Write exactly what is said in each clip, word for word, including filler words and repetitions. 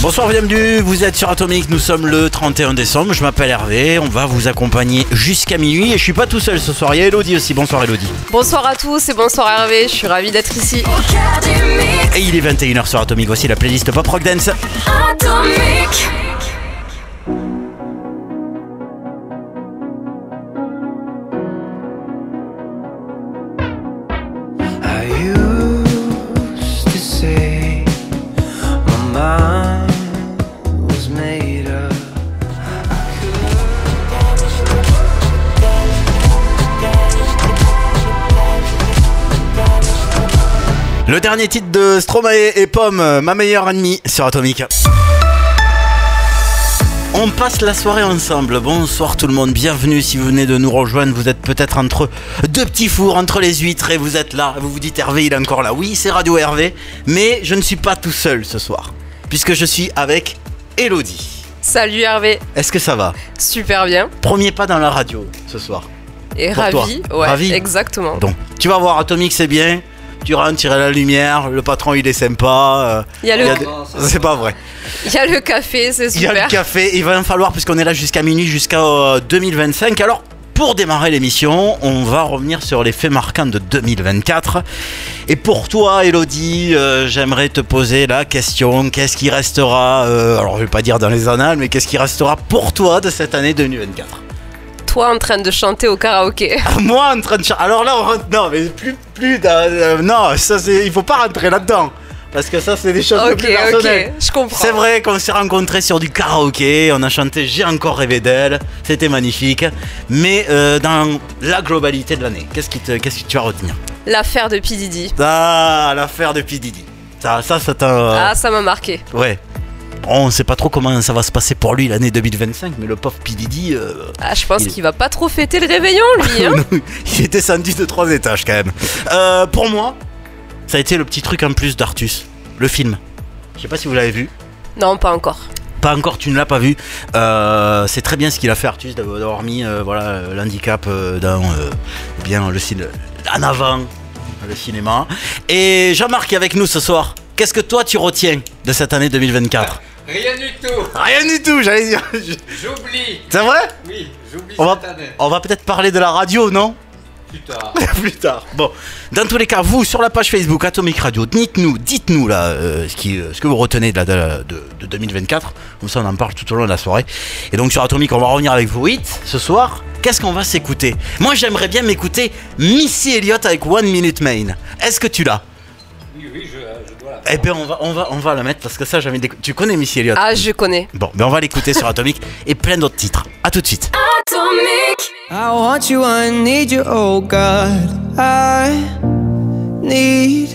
Bonsoir, bienvenue, vous êtes sur Atomic, nous sommes le trente et un décembre, je m'appelle Hervé, on va vous accompagner jusqu'à minuit et je suis pas tout seul ce soir, il y a Elodie aussi, bonsoir Elodie. Bonsoir à tous et bonsoir Hervé, je suis ravie d'être ici. Et il est vingt et une heures sur Atomic, voici la playlist Pop Rock Dance. Atomic. Le dernier titre de Stromae et Pomme, ma meilleure ennemie sur Atomic. On passe la soirée ensemble. Bonsoir tout le monde, bienvenue si vous venez de nous rejoindre. Vous êtes peut-être entre deux petits fours, entre les huîtres et vous êtes là. Vous vous dites Hervé, il est encore là. Oui, c'est Radio Hervé, mais je ne suis pas tout seul ce soir, puisque je suis avec Elodie. Salut Hervé. Est-ce que ça va? Super bien. Premier pas dans la radio ce soir. Et pour ravi, toi. ouais, Ravi. Exactement. Donc, tu vas voir, Atomic c'est bien. Tu rentres, tirer la lumière, le patron il est sympa. Il y a le... il y a des... C'est pas vrai. Il y a le café, c'est super. Il y a le café, il va falloir, puisqu'on est là jusqu'à minuit, jusqu'à euh, deux mille vingt-cinq. Alors, pour démarrer l'émission, on va revenir sur les faits marquants de deux mille vingt-quatre. Et pour toi, Elodie, euh, j'aimerais te poser la question, qu'est-ce qui restera, euh, alors je vais pas dire dans les annales, mais qu'est-ce qui restera pour toi de cette année deux mille vingt-quatre? Toi en train de chanter au karaoké. Moi en train de chanter. Alors là, on rentre. Non, mais plus. plus euh, non, ça c'est. Il faut pas rentrer là-dedans. Parce que ça, c'est des choses okay, plus personnelles. Ok, je comprends. C'est vrai qu'on s'est rencontrés sur du karaoké. On a chanté J'ai encore rêvé d'elle. C'était magnifique. Mais euh, dans la globalité de l'année, qu'est-ce, qui te, qu'est-ce que tu vas retenir? L'affaire de P. Diddy. Ah, l'affaire de P. Diddy. Ça, ça, ça t'a. Euh... Ah, ça m'a marqué. Ouais. On ne sait pas trop comment ça va se passer pour lui l'année deux mille vingt-cinq, mais le pauvre P. Diddy... Euh, ah, je pense il... qu'il va pas trop fêter le réveillon, lui. Hein. Il est descendu de trois étages, quand même. Euh, pour moi, ça a été le petit truc en plus d'Artus, le film. Je sais pas si vous l'avez vu. Non, pas encore. Pas encore, tu ne l'as pas vu. Euh, c'est très bien ce qu'il a fait, Artus, d'avoir mis euh, voilà, l'handicap euh, dans euh, bien, le cinéma, en avant le cinéma. Et Jean-Marc est avec nous ce soir. Qu'est-ce que toi tu retiens de cette année deux mille vingt-quatre? Rien du tout. Rien du tout, j'allais dire. J'oublie. C'est vrai? Oui, j'oublie on cette va, année. On va peut-être parler de la radio, non? Plus tard. Plus tard. Bon, dans tous les cas, vous sur la page Facebook Atomic Radio, dites-nous, dites-nous là euh, ce, qui, euh, ce que vous retenez de, la, de, de, de deux mille vingt-quatre. Comme ça, on en parle tout au long de la soirée. Et donc sur Atomic, on va revenir avec vos hits ce soir. Qu'est-ce qu'on va s'écouter? Moi, j'aimerais bien m'écouter Missy Elliott avec One Minute Man. Est-ce que tu l'as? Oui, oui, je, je dois la Eh bien, on va, on va, on va la mettre parce que ça, j'ai envie d'écouter. Tu connais Missy Elliott? Ah, je connais. Bon, ben on va l'écouter sur Atomic et plein d'autres titres. À tout de suite. Atomic. I want you, I need you, oh God. I need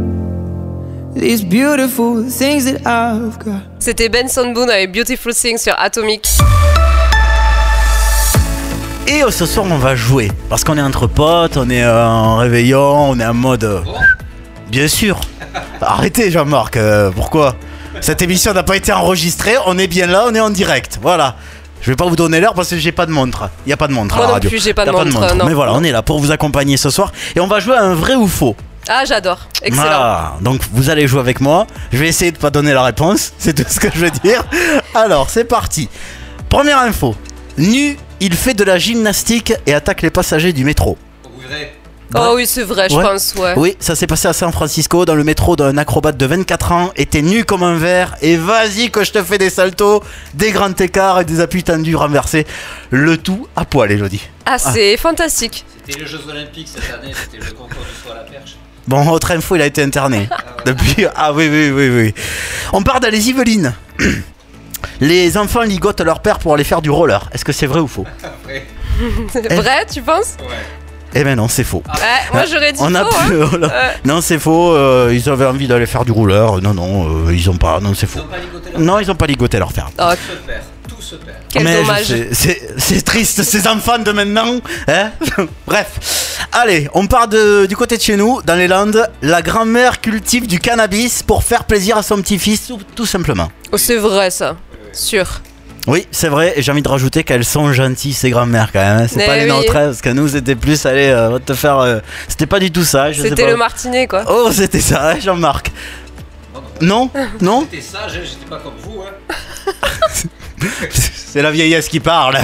these beautiful things that I've got. C'était Benson Boone avec Beautiful Things sur Atomic. Et euh, ce soir, on va jouer parce qu'on est entre potes, on est euh, en réveillon, on est en mode. Euh... Bon. Bien sûr. Arrêtez Jean-Marc, euh, pourquoi? Cette émission n'a pas été enregistrée, on est bien là, on est en direct, voilà. Je vais pas vous donner l'heure parce que j'ai pas de montre. Il y a pas de montre Moi à la non radio. plus, j'ai pas de y a montre, pas de montre. non. Mais voilà, on est là pour vous accompagner ce soir et on va jouer à un vrai ou faux. Ah, j'adore. Excellent. Ah, donc vous allez jouer avec moi. Je vais essayer de pas donner la réponse, c'est tout ce que je veux dire. Alors, c'est parti. Première info. Nu, il fait de la gymnastique et attaque les passagers du métro. Vrai. Oh oui, c'est vrai, je Ouais. pense, ouais. Oui, ça s'est passé à San Francisco dans le métro d'un acrobate de vingt-quatre ans, était nu comme un verre et vas-y que je te fais des saltos, des grands écarts et des appuis tendus renversés. Le tout à poil, Elodie. Ah, c'est ah. fantastique. C'était les Jeux Olympiques cette année, c'était le concours du saut à la perche. Bon, autre info, il a été interné. Ah, ouais. Depuis. Ah oui, oui, oui, oui. On part dans les Yvelines. Les enfants ligotent leur père pour aller faire du roller. Est-ce que c'est vrai ou faux? Vrai. C'est vrai, tu penses? Ouais. Eh ben non, c'est faux. Ouais, moi j'aurais dit On a faux. plus, Hein. voilà. euh. Non, c'est faux. Euh, ils avaient envie d'aller faire du roller. Non, non, euh, ils ont pas. Non, c'est Ils faux. ont pas ligoté leur Non, ils ont pas ligoté leur père. Oh, Tout se perd. Tout se perd. quel Mais je dommage. sais, c'est, c'est triste, ces enfants de maintenant. Hein. Bref. Allez, on part de, du côté de chez nous, dans les Landes. La grand-mère cultive du cannabis pour faire plaisir à son petit-fils, tout, tout simplement. Oh, c'est vrai ça. Sûr. Oui, c'est vrai, et j'ai envie de rajouter qu'elles sont gentilles, ces grand-mères quand même. Hein. C'est Mais pas les oui. nôtres, hein, parce que nous c'était plus, allez, euh, va te faire. Euh, c'était pas du tout ça. Je sais C'était pas. le martinet quoi. Oh, c'était ça, hein, Jean-Marc. Non, Non Non j'étais sage, hein, j'étais pas comme vous. Hein. C'est la vieillesse qui parle.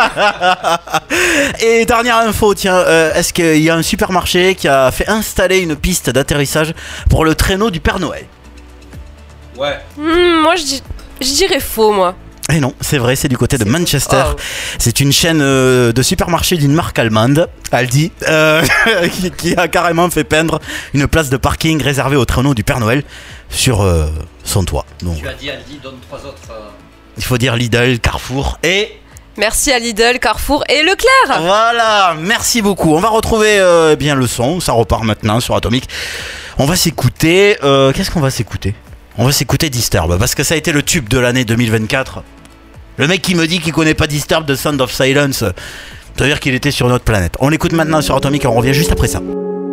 Et dernière info, tiens, euh, est-ce qu'il y a un supermarché qui a fait installer une piste d'atterrissage pour le traîneau du Père Noël? Ouais. Hmm, moi, je dis- je dirais faux, moi. Et non, c'est vrai, c'est du côté de C'est Manchester. faux. Oh. C'est une chaîne euh, de supermarché d'une marque allemande, Aldi, euh, qui, qui a carrément fait peindre une place de parking réservée au traîneau du Père Noël sur euh, son toit. Donc, Tu as dit Aldi, donne trois autres. euh, il faut dire Lidl, Carrefour et... Merci à Lidl, Carrefour et Leclerc. Voilà, merci beaucoup. On va retrouver euh, bien le son, ça repart maintenant sur Atomic. On va s'écouter, euh, qu'est-ce qu'on va s'écouter? On va s'écouter Disturbed, parce que ça a été le tube de l'année deux mille vingt-quatre. Le mec qui me dit qu'il connaît pas Disturbed de Sound of Silence, ça veut dire qu'il était sur notre planète. On l'écoute maintenant sur Atomic et on revient juste après ça.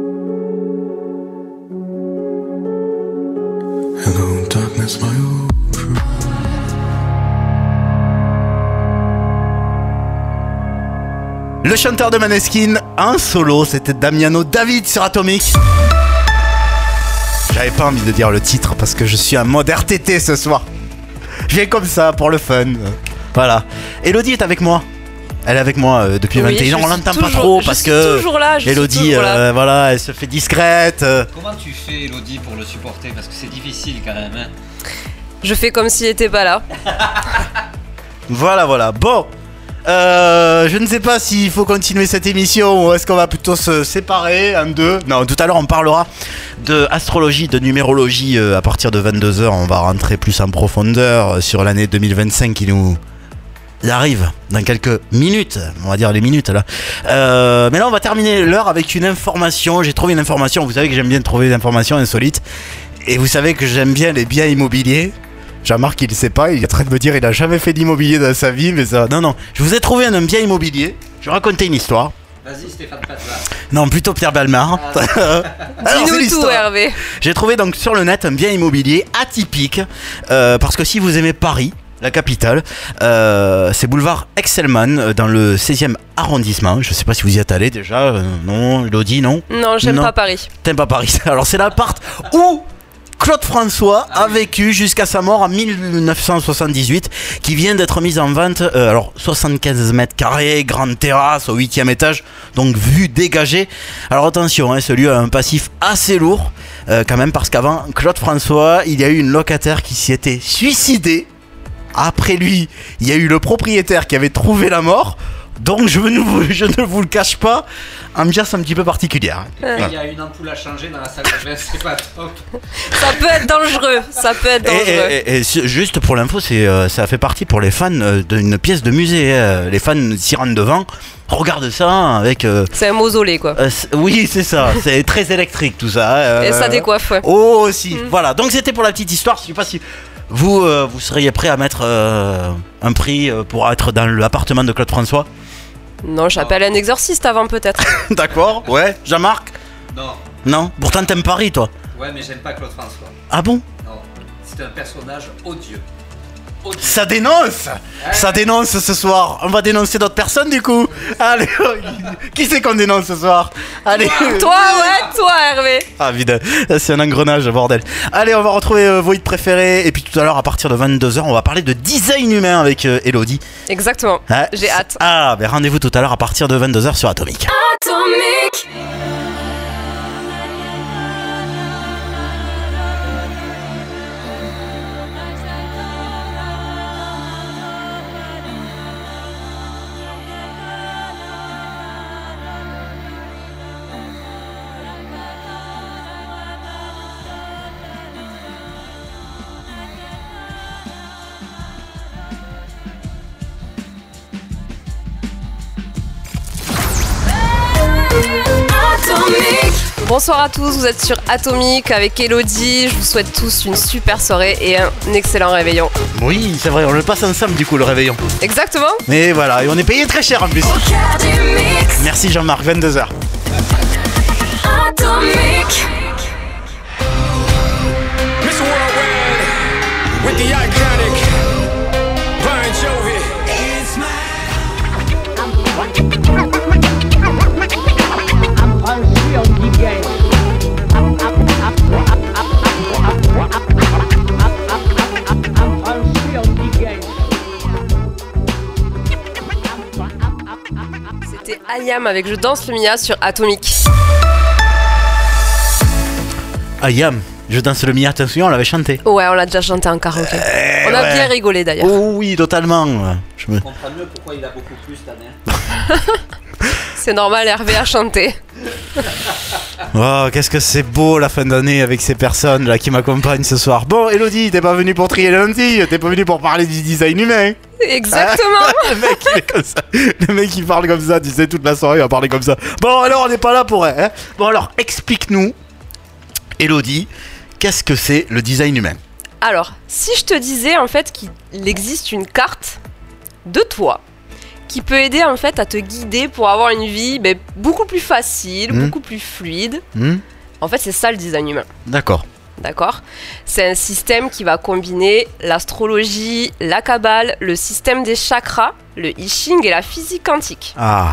Hello, darkness, my old friend. Le chanteur de Maneskin, un solo, c'était Damiano David sur Atomic. J'avais pas envie de dire le titre parce que je suis un mode R T T ce soir. Je viens comme ça pour le fun. Voilà. Elodie est avec moi. Elle est avec moi euh, depuis Oui, vingt et un ans. je On suis l'entend pas toujours- trop je parce suis que toujours là, je suis Elodie, toujours là. euh, voilà, elle se fait discrète. euh. Comment tu fais, Elodie, pour le supporter? Parce que c'est difficile quand même. Hein. Je fais comme s'il était pas là. Voilà, voilà. Bon. Euh, je ne sais pas s'il faut continuer cette émission ou est-ce qu'on va plutôt se séparer en deux. Non, tout à l'heure on parlera de astrologie, de numérologie euh, à partir de vingt-deux heures. On va rentrer plus en profondeur sur l'année deux mille vingt-cinq qui nous arrive dans quelques minutes. On va dire les minutes là. Euh, mais là on va terminer l'heure avec une information. J'ai trouvé une information. Vous savez que j'aime bien trouver des informations insolites. Et vous savez que j'aime bien les biens immobiliers. Jean-Marc, il ne sait pas, il est en train de me dire il a jamais fait d'immobilier dans sa vie, mais ça... Non, non, je vous ai trouvé un bien immobilier, je vais raconter une histoire. Vas-y, Stéphane Plaza. Non, plutôt Pierre Balmar. Alors, c'est Dis-nous tout, l'histoire. Hervé. J'ai trouvé donc sur le net un bien immobilier atypique, euh, parce que si vous aimez Paris, la capitale, euh, c'est boulevard Excelman, euh, dans le seizième arrondissement. Je sais pas si vous y êtes allé déjà, euh, non, Elodie, non? Non, j'aime Non. pas Paris. T'aimes pas Paris. Alors c'est l'appart où Claude François a vécu jusqu'à sa mort en mille neuf cent soixante-dix-huit, qui vient d'être mise en vente. euh, alors soixante-quinze mètres carrés, grande terrasse au huitième étage, donc vue dégagée. Alors attention, hein, ce lieu a un passif assez lourd euh, quand même, parce qu'avant Claude François, il y a eu une locataire qui s'y était suicidée. Après lui, il y a eu le propriétaire qui avait trouvé la mort. Donc je ne vous, je ne vous le cache pas, ambiance un petit peu particulière. Il y a une ampoule à changer dans la salle de bain, c'est pas top. Ça peut être dangereux. Ça peut être Et, dangereux. et- et- et c'est- juste pour l'info, c'est, euh, ça fait partie pour les fans euh, d'une pièce de musée. euh, les fans s'y rendent devant, regardent ça avec... euh, C'est un mausolée, quoi. euh, c'est- oui, c'est ça, c'est très électrique tout ça. euh, Et ça décoiffe, ouais. Oh, aussi. Mm. Voilà, donc c'était pour la petite histoire. Je sais pas si vous, euh, vous seriez prêt à mettre euh, un prix euh, pour être dans l'appartement de Claude François. Non, j'appelle un exorciste avant, peut-être. D'accord, ouais. Jean-Marc? Non, Non. Pourtant t'aimes Paris, toi. ouais, mais j'aime pas Claude François. Ah bon? Non, c'est un personnage odieux. Odieux. Ça dénonce. Ça dénonce ce soir. On va dénoncer d'autres personnes du coup. Allez, qui c'est qu'on dénonce ce soir? Allez. Toi, ouais, toi, Hervé. Ah vide, c'est un engrenage, bordel. Allez, on va retrouver euh, vos hits préférés. Et puis tout à l'heure, à partir de vingt-deux heures, on va parler de design humain avec euh, Elodie. Exactement. Ouais. J'ai hâte. Ah, ben rendez-vous tout à l'heure à partir de vingt-deux heures sur Atomic. Atomique. Bonsoir à tous, vous êtes sur Atomique avec Elodie. Je vous souhaite tous une super soirée et un excellent réveillon. Oui, c'est vrai, on le passe ensemble du coup, le réveillon. Exactement. Mais voilà, et on est payé très cher en plus. Merci Jean-Marc, vingt-deux heures. Atomique. Mister Worldwide with the iconic Brian Jovi. I'm I Am avec Je danse le Mia sur Atomic. I Am, Je danse le Mia, attention, on l'avait chanté. Ouais, on l'a déjà chanté en karaoké. Eh on a ouais. bien rigolé d'ailleurs. Oh oui, totalement. Je me... On comprend mieux pourquoi il a beaucoup plu cette année. C'est normal, Hervé a chanté. Oh, qu'est-ce que c'est beau la fin d'année avec ces personnes là qui m'accompagnent ce soir. Bon, Elodie, t'es pas venue pour trier les lentilles, t'es pas venue pour parler du design humain. Exactement. Le mec, il est comme ça. Le mec, il parle comme ça, tu sais, toute la soirée, il va parler comme ça. Bon, alors, on n'est pas là pour elle. Hein. Bon, alors, explique-nous, Elodie, qu'est-ce que c'est le design humain? Alors, si je te disais en fait qu'il existe une carte de toi qui peut aider en fait à te guider pour avoir une vie ben, beaucoup plus facile, Mmh. beaucoup plus fluide. Hmm. En fait, c'est ça le design humain. D'accord. D'accord ? C'est un système qui va combiner l'astrologie, la kabbale, le système des chakras, le I Ching et la physique quantique. Ah,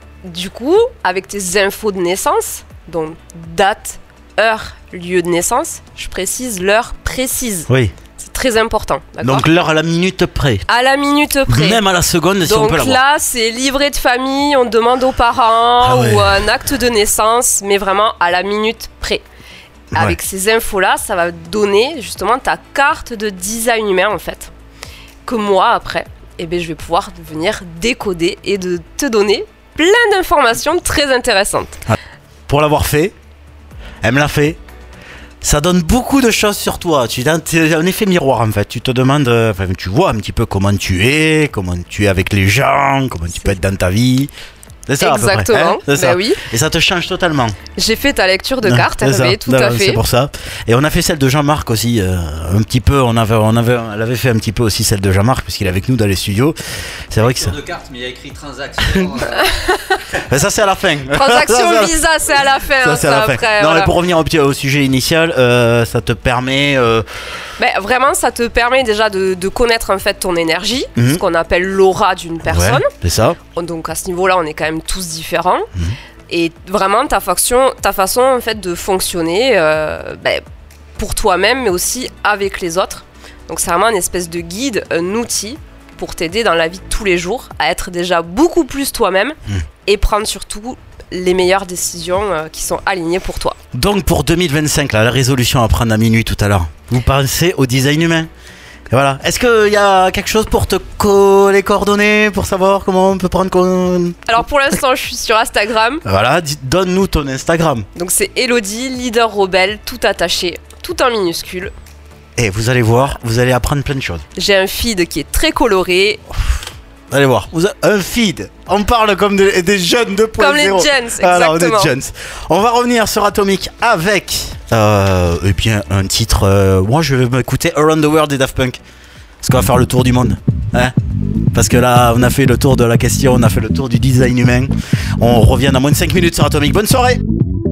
Du coup, avec tes infos de naissance, donc date, heure, lieu de naissance, je précise l'heure précise. oui. C'est très important. D'accord ? Donc, l'heure à la minute près. À la minute près. Même à la seconde, si on Donc peut l'avoir. là, c'est livret de famille, on demande aux parents Ah ouais. ou un acte de naissance, mais vraiment à la minute près. Ouais. Avec ces infos-là, ça va donner justement ta carte de design humain en fait. Que moi, après, eh ben, je vais pouvoir venir décoder et de te donner plein d'informations très intéressantes. Pour l'avoir fait, elle me l'a fait. Ça donne beaucoup de choses sur toi. Tu es un effet miroir en fait. Tu te demandes, euh, enfin, tu vois un petit peu comment tu es, comment tu es avec les gens, comment tu peux être dans ta vie. C'est ça, à peu près, Exactement, hein, c'est ça. ben oui. Et ça te change totalement. J'ai fait ta lecture de Ouais, cartes, c'est ça. Hervé, tout Non, à non, fait. C'est pour ça. Et on a fait celle de Jean-Marc aussi, euh, un petit peu. On avait, on avait, elle avait fait un petit peu aussi celle de Jean-Marc puisqu'il est avec nous dans les studios. C'est vrai que ça. Sur de cartes, mais il y a écrit transaction. euh, Mais ça c'est à la fin. Transaction Ça, ça- Visa, c'est à la fin. Ça hein, c'est à la fin. après, non voilà. mais pour revenir au, petit- au sujet initial, euh, ça te permet. euh, Ben, vraiment, ça te permet déjà de, de connaître en fait ton énergie, Mhm. ce qu'on appelle l'aura d'une personne. Ouais, c'est ça. Donc à ce niveau-là, on est quand même tous différents. Mhm. Et vraiment, ta, faction, ta façon en fait de fonctionner euh, ben, pour toi-même, mais aussi avec les autres. Donc c'est vraiment une espèce de guide, un outil pour t'aider dans la vie de tous les jours à être déjà beaucoup plus toi-même Mhm. et prendre surtout les meilleures décisions euh, qui sont alignées pour toi. Donc pour deux mille vingt-cinq, là, la résolution à prendre à minuit tout à l'heure, vous pensez au design humain. Et voilà. Est-ce qu'il y a quelque chose pour te co- les coordonnées, pour savoir comment on peut prendre... co- Alors pour l'instant, je suis sur Instagram. Voilà, dis- donne-nous ton Instagram. Donc c'est Elodie, leader rebelle, tout attaché, tout en minuscule. Et vous allez voir, vous allez apprendre plein de choses. J'ai un feed qui est très coloré, Vous allez voir, vous a- un feed. On parle comme des, des jeunes deux point zéro. comme les gens, Alors, des exactement. jeunes. On va revenir sur Atomic avec euh, eh bien, un titre. euh, moi, je vais m'écouter Around the World des Daft Punk. Parce qu'on va faire le tour du monde. Hein, parce que là, on a fait le tour de la question, on a fait le tour du design humain. On revient dans moins de cinq minutes sur Atomic. Bonne soirée!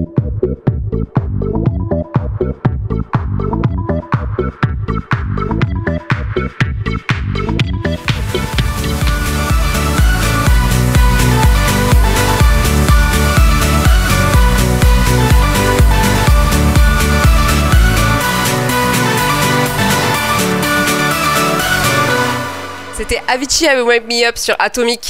C'était Avicii avec Wake Me Up sur Atomic.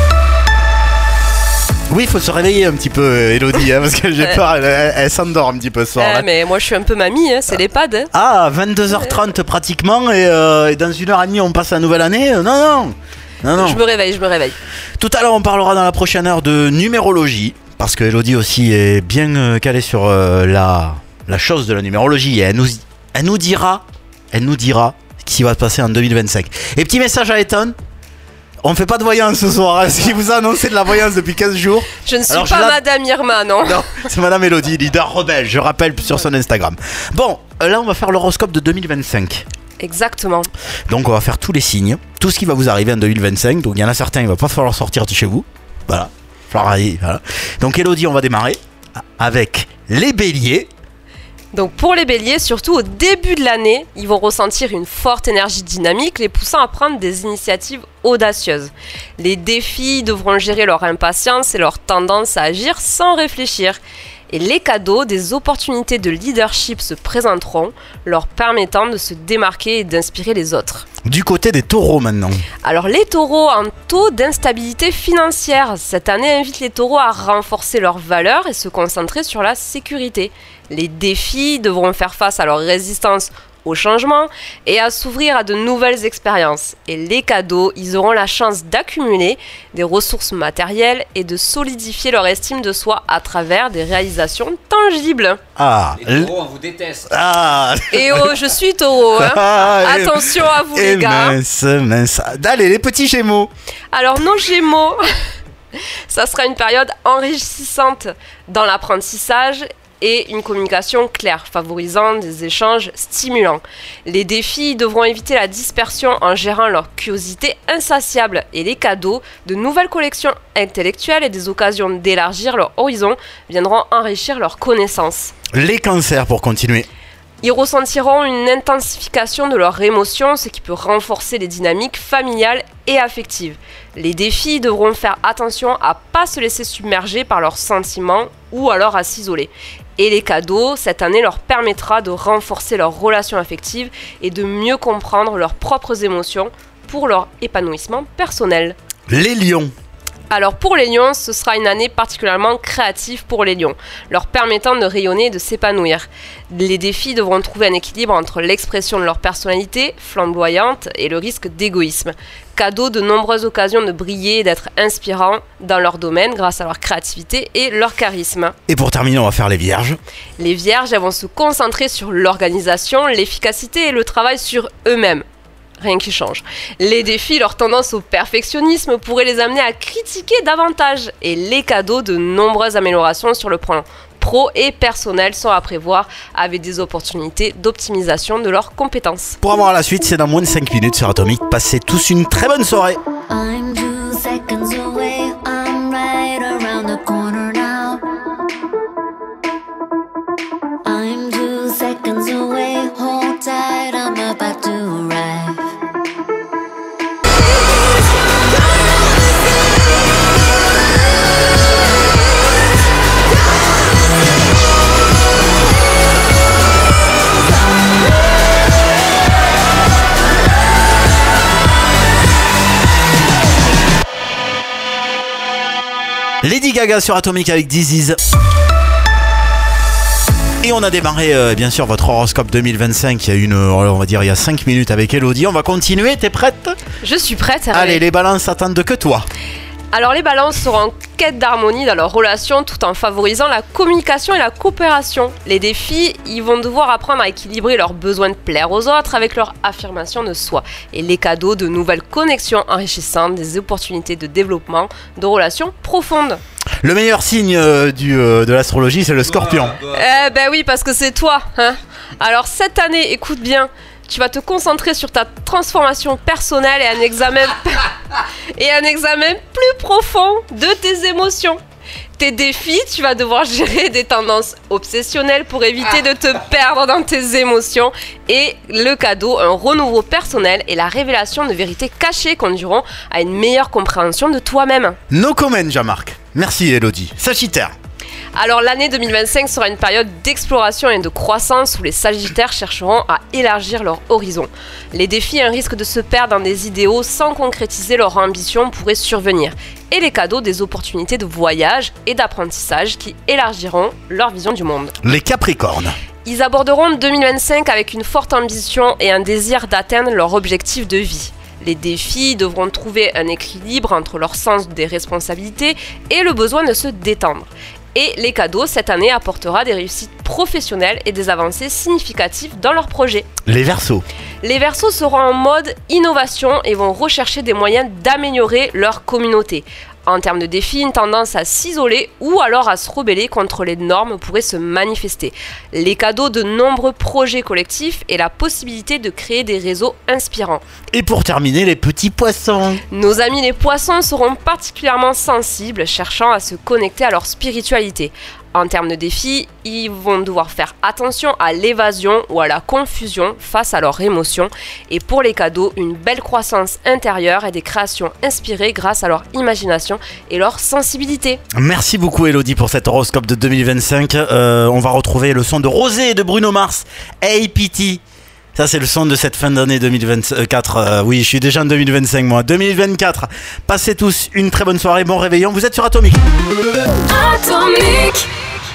Oui, il faut se réveiller un petit peu, euh, Elodie, hein, parce que j'ai Ouais. peur, elle, elle- elle s'endort un petit peu ce soir. Euh, là. mais moi je suis un peu mamie, hein, c'est l'EHPAD. Hein. Ah, vingt-deux heures trente pratiquement, et, euh, et dans une heure et demie, on passe la nouvelle année. Euh, Non, non, non, non. Je me réveille, je me réveille. Tout à l'heure, on parlera dans la prochaine heure de numérologie, parce que Elodie aussi est bien euh, calée sur euh, la, la chose de la numérologie, et elle nous, elle nous dira, elle nous dira ce qui va se passer en deux mille vingt-cinq. Et petit message à Ethan, on fait pas de voyance ce soir, hein, ce qui vous a annoncé de la voyance depuis quinze jours. Je ne suis Alors, je pas la- Madame Irma, non. Non, c'est Madame Elodie, leader rebelle, je rappelle sur son Instagram. Bon, euh, là on va faire l'horoscope de deux mille vingt-cinq. Exactement. Donc on va faire tous les signes, tout ce qui va vous arriver en deux mille vingt-cinq. Donc il y en a certains, il va pas falloir sortir de chez vous. Voilà. Falloir aller, voilà. Donc Elodie, on va démarrer avec les béliers. Donc pour les béliers, surtout au début de l'année, ils vont ressentir une forte énergie dynamique, les poussant à prendre des initiatives audacieuses. Les défis devront gérer leur impatience et leur tendance à agir sans réfléchir. Et les cadeaux, des opportunités de leadership se présenteront, leur permettant de se démarquer et d'inspirer les autres. Du côté des taureaux maintenant. Alors les taureaux en taux d'instabilité financière. Cette année invite les taureaux à renforcer leurs valeurs et se concentrer sur la sécurité. Les défis devront faire face à leur résistance au changement et à s'ouvrir à de nouvelles expériences. Et les cadeaux, ils auront la chance d'accumuler des ressources matérielles et de solidifier leur estime de soi à travers des réalisations tangibles. Ah, Les taureaux, on vous déteste. ah. Et oh, je suis taureau, hein. Ah, et- Attention à vous et les gars. mince, mince. Allez, les petits gémeaux. Alors nos Gémeaux, ça sera une période enrichissante dans l'apprentissage et une communication claire, favorisant des échanges stimulants. Les défis devront éviter la dispersion en gérant leur curiosité insatiable et les cadeaux, de nouvelles collections intellectuelles et des occasions d'élargir leur horizon viendront enrichir leurs connaissances. Les cancers pour continuer. Ils ressentiront une intensification de leurs émotions, ce qui peut renforcer les dynamiques familiales et affectives. Les défis devront faire attention à ne pas se laisser submerger par leurs sentiments ou alors à s'isoler. Et les cadeaux, cette année, leur permettra de renforcer leurs relations affectives et de mieux comprendre leurs propres émotions pour leur épanouissement personnel. Les lions. Alors pour les lions, ce sera une année particulièrement créative pour les lions, leur permettant de rayonner et de s'épanouir. Les défis devront trouver un équilibre entre l'expression de leur personnalité flamboyante et le risque d'égoïsme. Cadeau de nombreuses occasions de briller et d'être inspirants dans leur domaine grâce à leur créativité et leur charisme. Et pour terminer, on va faire les vierges. Les vierges, elles vont se concentrer sur l'organisation, l'efficacité et le travail sur eux-mêmes. Rien qui change. Les défis, leur tendance au perfectionnisme pourraient les amener à critiquer davantage. Et les cadeaux, de nombreuses améliorations sur le plan pro et personnel sont à prévoir avec des opportunités d'optimisation de leurs compétences. Pour avoir la suite, c'est dans moins de cinq minutes sur Atomic. Passez tous une très bonne soirée. I'm two seconds away, I'm right around the corner now. I'm two seconds away, hold tight, I'm about to arrive. Lady Gaga sur Atomic avec This Is. Et on a démarré euh, bien sûr votre horoscope deux mille vingt-cinq il y a une, euh, on va dire il y a cinq minutes avec Elodie. On va continuer, t'es prête? Je suis prête. Hervé. Allez, les balances attendent que toi. Alors les balances seront en quête d'harmonie dans leur relation tout en favorisant la communication et la coopération. Les défis, ils vont devoir apprendre à équilibrer leurs besoins de plaire aux autres avec leur affirmation de soi. Et les cadeaux, de nouvelles connexions enrichissantes, des opportunités de développement, de relations profondes. Le meilleur signe euh, du, euh, de l'astrologie, c'est le scorpion. Eh ben oui, parce que c'est toi, hein. Alors cette année, écoute bien, tu vas te concentrer sur ta transformation personnelle et un examen et un examen plus profond de tes émotions. Tes défis, tu vas devoir gérer des tendances obsessionnelles pour éviter de te perdre dans tes émotions. Et le cadeau, un renouveau personnel et la révélation de vérités cachées conduiront à une meilleure compréhension de toi-même. No comment, Jean-Marc. Merci Elodie. Sagittaire. Alors l'année deux mille vingt-cinq sera une période d'exploration et de croissance où les Sagittaires chercheront à élargir leur horizon. Les défis et un risque de se perdre dans des idéaux sans concrétiser leur ambition pourraient survenir. Et les cadeaux, des opportunités de voyage et d'apprentissage qui élargiront leur vision du monde. Les Capricornes. Ils aborderont deux mille vingt-cinq avec une forte ambition et un désir d'atteindre leur objectif de vie. Les défis devront trouver un équilibre entre leur sens des responsabilités et le besoin de se détendre. Et les cadeaux, cette année, apportera des réussites professionnelles et des avancées significatives dans leurs projets. Les Verseaux. Les Verseaux seront en mode innovation et vont rechercher des moyens d'améliorer leur communauté. En termes de défis, une tendance à s'isoler ou alors à se rebeller contre les normes pourrait se manifester. Les cadeaux, de nombreux projets collectifs et la possibilité de créer des réseaux inspirants. Et pour terminer, les petits poissons. Nos amis les poissons seront particulièrement sensibles, cherchant à se connecter à leur spiritualité. en termes de défis, ils vont devoir faire attention à l'évasion ou à la confusion face à leurs émotions. Et pour les cadeaux, une belle croissance intérieure et des créations inspirées grâce à leur imagination et leur sensibilité. Merci beaucoup Elodie pour cet horoscope de deux mille vingt-cinq. Euh, on va retrouver le son de Rosé et de Bruno Mars. Hey Pity. Ça c'est le son de cette fin d'année deux mille vingt-quatre. Euh, oui, je suis déjà en deux mille vingt-cinq moi. deux mille vingt-quatre. Passez tous une très bonne soirée, bon réveillon. Vous êtes sur Atomic. Atomic.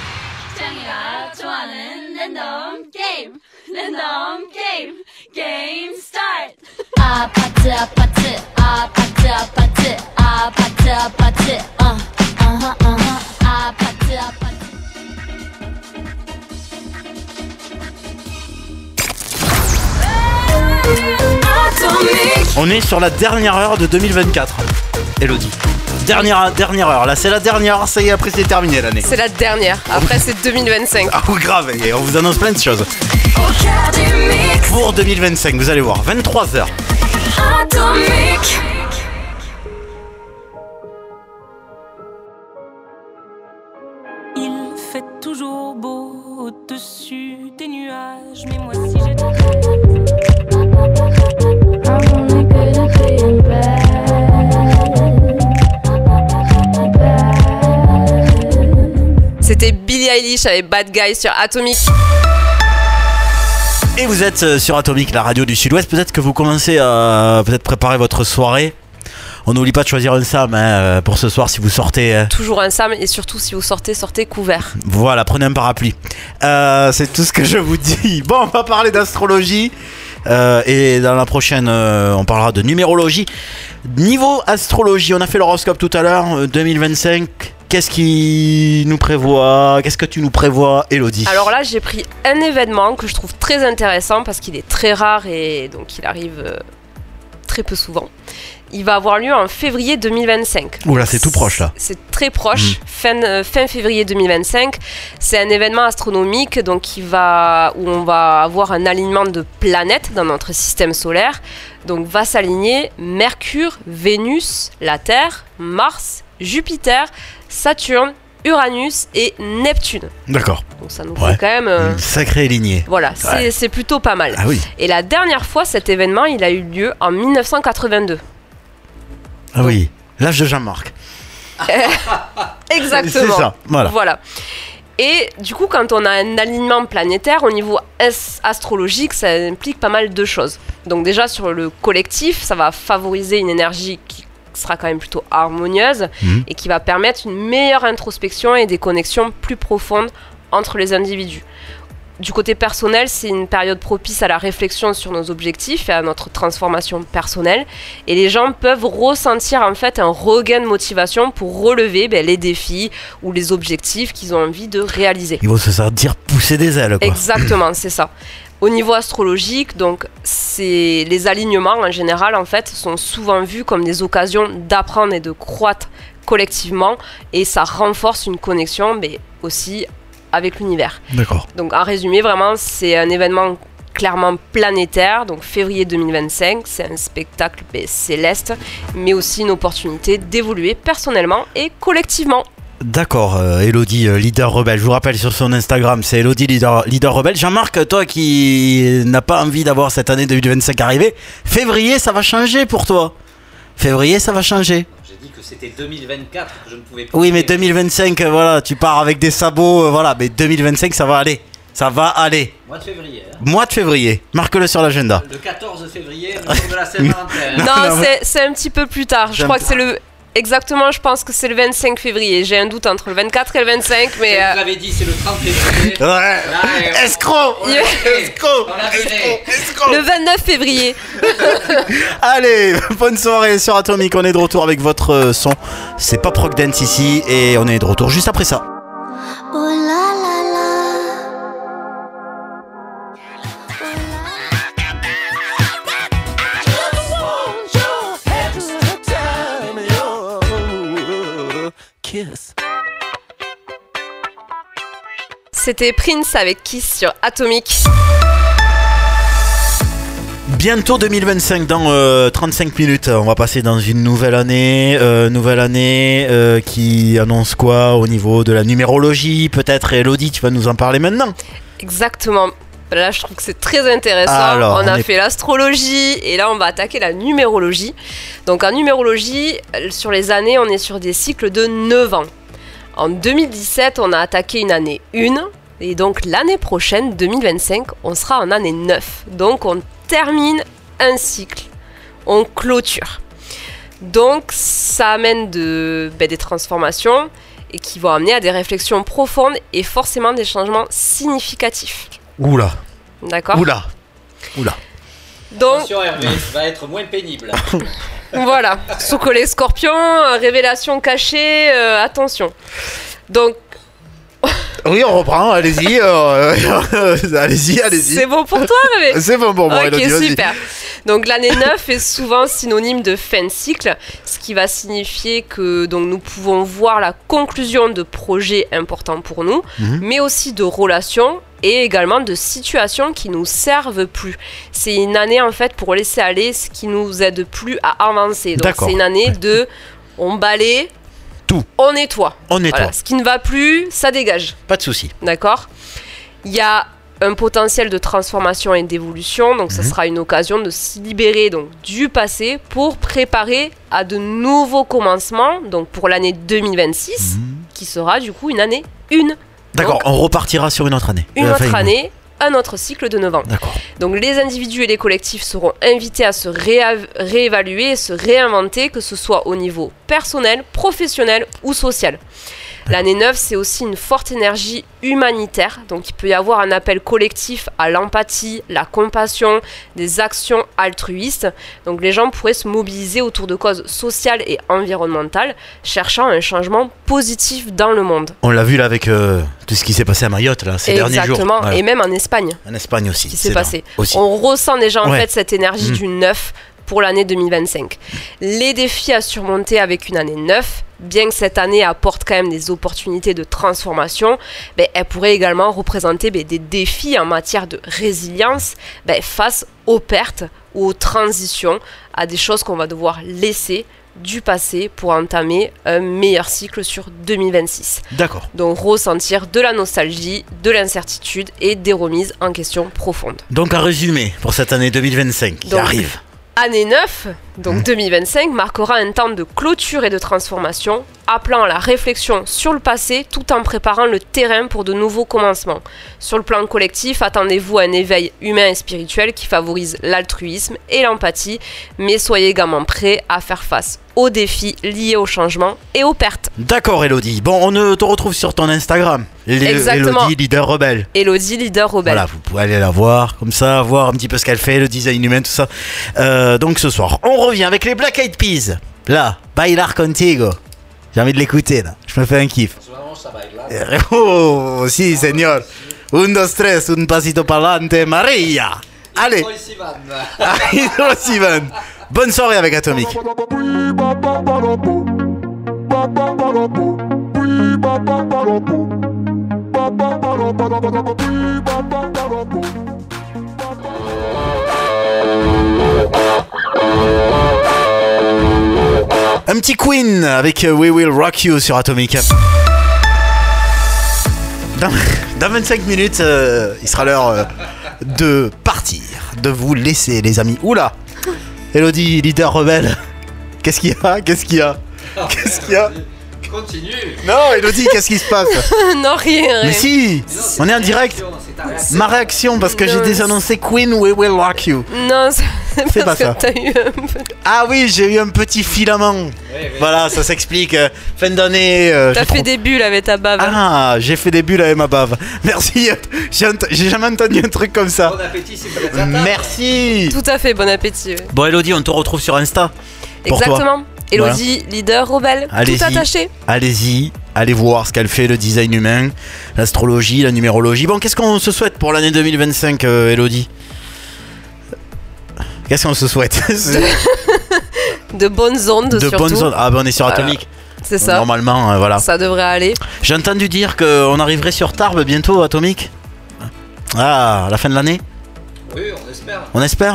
Game start. 아파트 아파트 아파트 아파트 아파트 아파트 어 어허 어허 아파트 아파트. On est sur la dernière heure de deux mille vingt-quatre. Elodie. Dernière, dernière heure, là c'est la dernière, ça y est, après c'est terminé l'année. C'est la dernière, après c'est deux mille vingt-cinq. Ah oui, grave, et on vous annonce plein de choses. Pour deux mille vingt-cinq, vous allez voir, vingt-trois heures. Atomic. Il fait toujours beau au-dessus des nuages, mais moi si j'étais... C'était Billie Eilish avec Bad Guy sur Atomic. Et vous êtes sur Atomic, la radio du Sud-Ouest. Peut-être que vous commencez à peut-être préparer votre soirée. On n'oublie pas de choisir un Sam hein, pour ce soir si vous sortez. Hein. Toujours un Sam et surtout si vous sortez, sortez couvert. Voilà, prenez un parapluie. Euh, c'est tout ce que je vous dis. Bon, on va parler d'astrologie. Euh, et dans la prochaine, euh, on parlera de numérologie. Niveau astrologie, on a fait l'horoscope tout à l'heure, euh, deux mille vingt-cinq. Qu'est-ce qui nous prévoit? Qu'est-ce que tu nous prévois, Elodie? Alors là, j'ai pris un événement que je trouve très intéressant parce qu'il est très rare et donc il arrive euh, très peu souvent. Il va avoir lieu en février deux mille vingt-cinq. Oula, c'est tout proche là. C'est très proche, mmh. fin, euh, fin février deux mille vingt-cinq. C'est un événement astronomique donc qui va, où on va avoir un alignement de planètes dans notre système solaire. Donc va s'aligner Mercure, Vénus, la Terre, Mars, Jupiter, Saturne, Uranus et Neptune. D'accord. Donc ça nous ouais. fait quand même... Euh, Une sacrée lignée. Voilà, c'est, ouais. c'est plutôt pas mal. Ah oui. Et la dernière fois, cet événement, il a eu lieu en dix-neuf cent quatre-vingt-deux. Ah donc, oui, l'âge de Jean-Marc. Exactement. C'est ça, voilà. voilà. Et du coup, quand on a un alignement planétaire, au niveau astrologique, ça implique pas mal de choses. Donc déjà, sur le collectif, ça va favoriser une énergie qui sera quand même plutôt harmonieuse mmh. et qui va permettre une meilleure introspection et des connexions plus profondes entre les individus. Du côté personnel, c'est une période propice à la réflexion sur nos objectifs et à notre transformation personnelle. Et les gens peuvent ressentir en fait un regain de motivation pour relever ben, les défis ou les objectifs qu'ils ont envie de réaliser. Ils vont se sentir pousser des ailes, quoi. Exactement, c'est ça. Au niveau astrologique, donc, c'est les alignements en général en fait sont souvent vus comme des occasions d'apprendre et de croître collectivement, et ça renforce une connexion, mais aussi avec l'univers. D'accord. Donc en résumé, vraiment, c'est un événement clairement planétaire. Donc février deux mille vingt-cinq, c'est un spectacle ben, céleste, mais aussi une opportunité d'évoluer personnellement et collectivement. D'accord, euh, Elodie, euh, leader rebelle. Je vous rappelle sur son Instagram, c'est Elodie, leader, leader rebelle. Jean-Marc, toi qui n'as pas envie d'avoir cette année deux mille vingt-cinq arrivée, février, ça va changer pour toi. Février, ça va changer. J'ai dit que c'était deux mille vingt-quatre que je ne pouvais pas. Oui, mais deux mille vingt-cinq, euh, voilà, tu pars avec des sabots, euh, voilà. Mais deux mille vingt-cinq, ça va aller. Ça va aller. Mois de février. Hein. Mois de février. Marque-le sur l'agenda. Le quatorze février, le jour de la Saint-Valentin. Non, non c'est, c'est un petit peu plus tard. Je J'aime crois que pas. c'est le... Exactement, je pense que c'est le vingt-cinq février. J'ai un doute entre le vingt-quatre et le vingt-cinq, mais... Vous Euh... l'avez dit, c'est le trente février. Ouais. Là, Escroc. on l'a viré. Escroc. On l'a viré. Escroc. Le vingt-neuf février. Allez, bonne soirée sur Atomic. On est de retour avec votre son. C'est pas Proc Dance ici et on est de retour juste après ça. Oh la la la. Kiss. C'était Prince avec Kiss sur Atomic. Bientôt deux mille vingt-cinq, dans euh, trente-cinq minutes, on va passer dans une nouvelle année, euh, nouvelle année euh, qui annonce quoi au niveau de la numérologie, peut-être. Elodie, tu vas nous en parler maintenant. Exactement. Là, je trouve que c'est très intéressant. Alors, on, on a est... fait l'astrologie et là, on va attaquer la numérologie. Donc, en numérologie, sur les années, on est sur des cycles de neuf ans. En deux mille dix-sept, on a attaqué une année un. Et donc, l'année prochaine, deux mille vingt-cinq, on sera en année neuf. Donc, on termine un cycle. On clôture. Donc, ça amène de, ben, des transformations et qui vont amener à des réflexions profondes et forcément des changements significatifs. Oula. D'accord. Oula. Oula. Donc, attention Hervé, ça va être moins pénible. Voilà. Sous les scorpions, euh, révélation cachée, euh, attention. Donc. Oui, on reprend, allez-y. Euh, euh, allez-y, allez-y. C'est bon pour toi, Hervé? C'est bon pour moi, Ok, Elodie, vas-y. super. Donc l'année neuf est souvent synonyme de fin de cycle, ce qui va signifier que donc, nous pouvons voir la conclusion de projets importants pour nous, Mhm. mais aussi de relations et également de situations qui nous servent plus. C'est une année en fait pour laisser aller ce qui nous aide plus à avancer. Donc D'accord. c'est une année de on balaie, tout, on nettoie. On nettoie. Voilà, ce qui ne va plus, ça dégage. Pas de souci. D'accord. Il y a un potentiel de transformation et d'évolution, donc ça Mhm. sera une occasion de se libérer donc, du passé pour préparer à de nouveaux commencements, donc pour l'année deux mille vingt-six, Mhm. qui sera du coup une année une. D'accord, Donc, on repartira sur une autre année. une Euh, autre enfin, année, un autre cycle de neuf ans. D'accord. Donc les individus et les collectifs seront invités à se réa- réévaluer et se réinventer, que ce soit au niveau personnel, professionnel ou social. L'année neuf, c'est aussi une forte énergie humanitaire, donc il peut y avoir un appel collectif à l'empathie, la compassion, des actions altruistes. Donc les gens pourraient se mobiliser autour de causes sociales et environnementales, cherchant un changement positif dans le monde. On l'a vu là avec euh, tout ce qui s'est passé à Mayotte là, ces derniers jours. Exactement, Voilà. et même en Espagne. En Espagne aussi. Qui s'est c'est passé. vrai, aussi. On ressent déjà en Ouais. fait cette énergie Mm. du neuf pour l'année deux mille vingt-cinq. Les défis à surmonter avec une année neuf, bien que cette année apporte quand même des opportunités de transformation, ben, elle pourrait également représenter ben, des défis en matière de résilience ben, face aux pertes ou aux transitions, à des choses qu'on va devoir laisser du passé pour entamer un meilleur cycle sur deux mille vingt-six. D'accord. Donc ressentir de la nostalgie, de l'incertitude et des remises en question profondes. Donc en résumé, pour cette année deux mille vingt-cinq qui Donc, arrive. Année neuf, donc Mmh. deux mille vingt-cinq, marquera un temps de clôture et de transformation, appelant à la réflexion sur le passé tout en préparant le terrain pour de nouveaux commencements. Sur le plan collectif, attendez-vous à un éveil humain et spirituel qui favorise l'altruisme et l'empathie, mais soyez également prêts à faire face aux défis liés au changement et aux pertes. D'accord Elodie. Bon, on euh, te retrouve sur ton Instagram. L- Exactement. Elodie, leader rebelle. Elodie, leader rebelle. Voilà, vous pouvez aller la voir, comme ça, voir un petit peu ce qu'elle fait, le design humain, tout ça. Euh, donc ce soir, on revient avec les Black Eyed Peas. Là, Bailar Contigo. J'ai envie de l'écouter, là. Je me fais un kiff. Oh, si, señor. Un, dos, tres, un pasito pa'lante, Maria. Allez. Hydro Sivan. Bonne soirée avec Atomic. Un petit Queen avec We Will Rock You sur Atomic. Dans, dans vingt-cinq minutes, euh, il sera l'heure euh, de partir, de vous laisser, les amis. Oula, Elodie, leader rebelle. Qu'est-ce qu'il y a? Qu'est-ce qu'il y a? Qu'est-ce qu'il y a? Continue. Non, Elodie, qu'est-ce qui se passe? Non, rien, rien. Mais si, on est en direct. Ma réaction, parce que j'ai Non, désannoncé Queen, We Will Rock You. Non, c'est C'est parce pas ça. que t'as eu un peu... Ah oui, j'ai eu un petit filament. oui. Voilà, ça s'explique. euh, Fin d'année. euh, T'as j'ai fait trop- des bulles avec ta bave. Ah, j'ai fait des bulles avec ma bave. Merci. J'ai ent- j'ai jamais entendu un truc comme ça. Bon appétit si vous êtes à table. Merci. Tout à fait, bon appétit. ouais. Bon, Elodie, on te retrouve sur Insta. Pour toi. Exactement. Elodie, leader rebelle, Allez-y. tout attaché. Allez-y, allez voir ce qu'elle fait, le design humain, l'astrologie, la numérologie. Bon, qu'est-ce qu'on se souhaite pour l'année deux mille vingt-cinq, euh, Elodie? Qu'est-ce qu'on se souhaite? De bonnes ondes De surtout. bonnes ondes. Ah, ben on est sur Voilà. Atomic. C'est ça. Normalement, euh, voilà. Ça devrait aller. J'ai entendu dire qu'on arriverait sur Tarbes bientôt, Atomic. Ah, à la fin de l'année? Oui, on espère. On espère?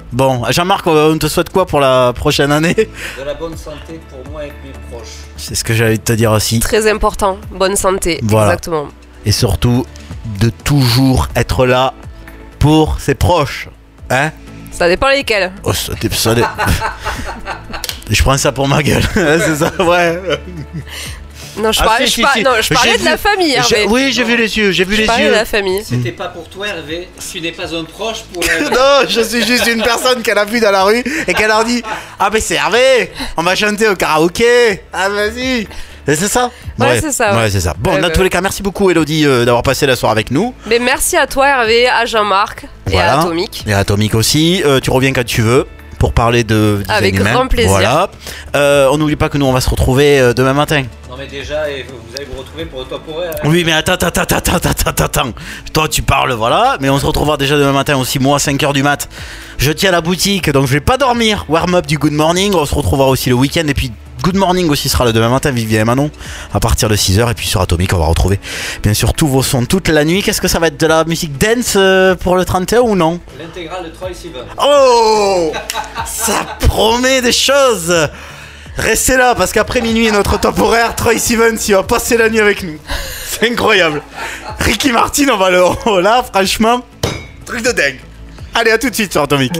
Bon, Jean-Marc, on te souhaite quoi pour la prochaine année? De la bonne santé pour moi et mes proches. C'est ce que j'allais te dire aussi. Très important, bonne santé, Voilà. exactement. Et surtout, de toujours être là pour ses proches. Hein? Ça dépend lesquels. Oh, ça, dé- ça dé- Je prends ça pour ma gueule. C'est ça, ouais. Non, je Ah, parlais, si, je si, par- si. non, je parlais J'ai de la vu- famille, j'ai- Hervé. Oui, j'ai vu les yeux, j'ai vu Je les parlais yeux. de la famille. C'était pas pour toi, Hervé. Tu n'es pas un proche pour Hervé. Non, je suis juste une personne qu'elle a vue dans la rue et qu'elle leur dit: ah, mais c'est Hervé, on va chanter au karaoké. Ah, vas-y. Et c'est ça? Ouais, c'est ça, ouais. Ouais, c'est ça. Bon, Ouais, dans ouais. tous les cas, merci beaucoup, Elodie, euh, d'avoir passé la soirée avec nous. Mais merci à toi, Hervé, à Jean-Marc et Voilà. à Atomic. Et Atomic aussi. Euh, tu reviens quand tu veux pour parler de design Avec humain. grand plaisir. Voilà. Euh, on n'oublie pas que nous, on va se retrouver euh, demain matin. Non mais déjà, et vous vous allez vous retrouver pour le top horaire. hein. Oui, mais attends, attends, attends, attends, attends, attends, attends. Toi, tu parles, voilà. Mais on se retrouvera déjà demain matin aussi, moi, à cinq heures du mat. Je tiens la boutique, donc je vais pas dormir. Warm-up du Good Morning. On se retrouvera aussi le week-end. Et puis, Good Morning aussi sera le demain matin, Vivien et Manon, à partir de six heures. Et puis sur Atomic, on va retrouver bien sûr tous vos sons toute la nuit. Qu'est-ce que ça va être, de la musique dance euh, pour le trente et un ou non? L'intégrale de Troy Sivan. Oh, ça promet des choses. Restez là parce qu'après minuit, notre top horaire, Troy Sivan, il va passer la nuit avec nous. C'est incroyable. Ricky Martin, on va le... Oh là, franchement, truc de dingue. Allez, à tout de suite sur Atomic.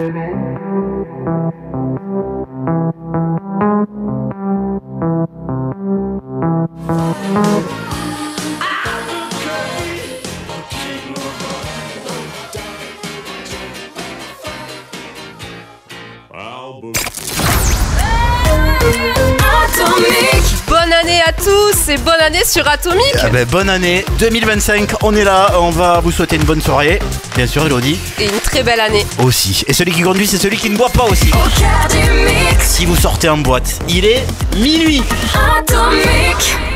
Atomic. Bonne année à tous et bonne année sur Atomic. Ah ben, bonne année deux mille vingt-cinq, on est là, on va vous souhaiter une bonne soirée. Bien sûr, Elodie. Et une très belle année. Aussi. Et celui qui conduit, c'est celui qui ne boit pas aussi. Au cœur du mix. Si vous sortez en boîte, il est minuit. Atomic.